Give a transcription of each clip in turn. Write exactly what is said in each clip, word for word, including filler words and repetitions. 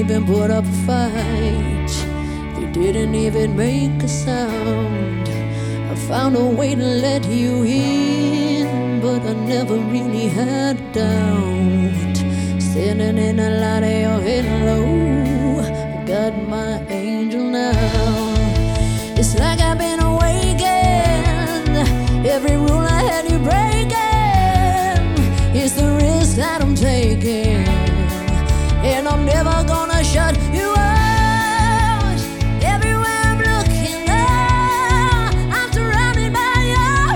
even put up a fight. They didn't even make a sound. I found a way to let you in, but I never really had a doubt. Standing in the light of your halo, I got my angel now. It's like I've been awakened. Every rule I had you breaking. It's the risk that I'm taking, and I'm never gonna shut you out. Everywhere I'm looking now, I'm surrounded by your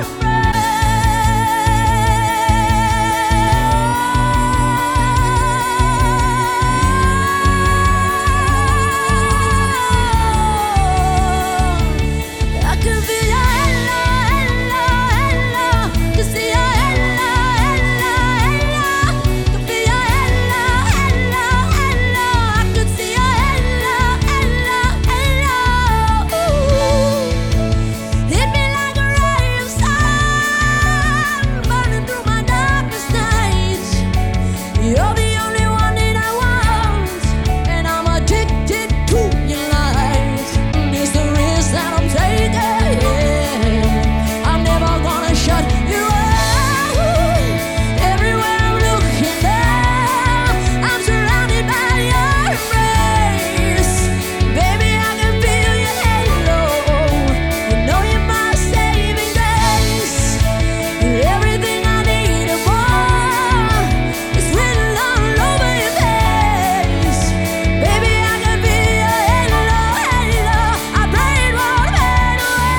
embrace. I could be your hello, hello, hello. Could see your hello, hello, hello. Could be your hello, hello, hello. I could see your hello, hello, hello. Ooh. Hit me like a ray of sun, burning through my darkest nights. You're the only one that I want, and I'm addicted to your lies. It's the risk that I'm taking, yeah. I'm never gonna shut you out. Everywhere I'm looking now, I'm surrounded by your embrace. Baby, I can feel your halo. You know you're my saving grace. You're everything I need and more. It's written all over your face. Baby, I can feel your halo, halo. I pray it won't fade away.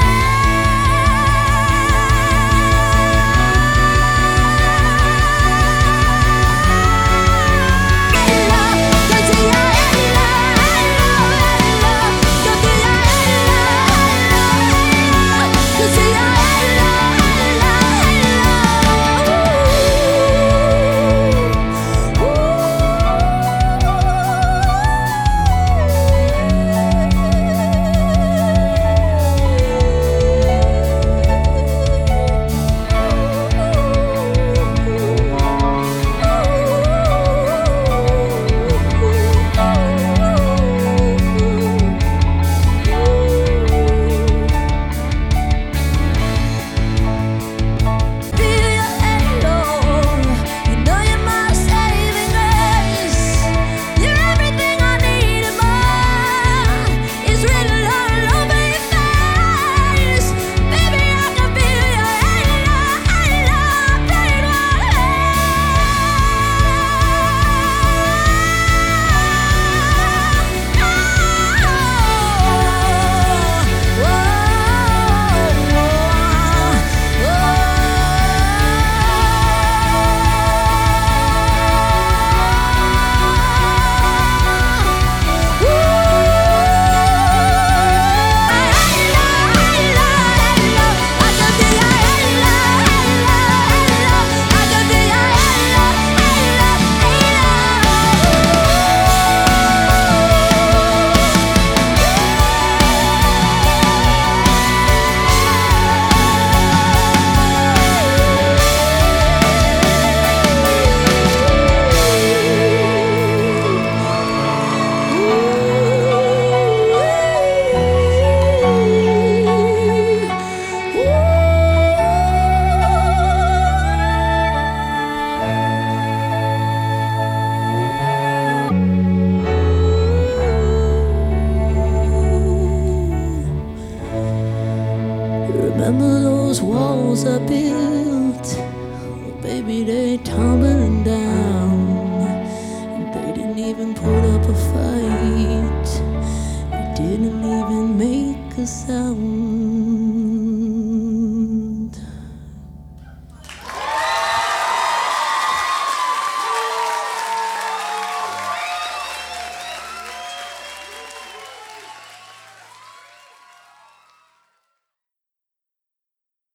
Remember those walls I built? Well, baby, they tumbling down. And they didn't even put up a fight. They didn't even make a sound.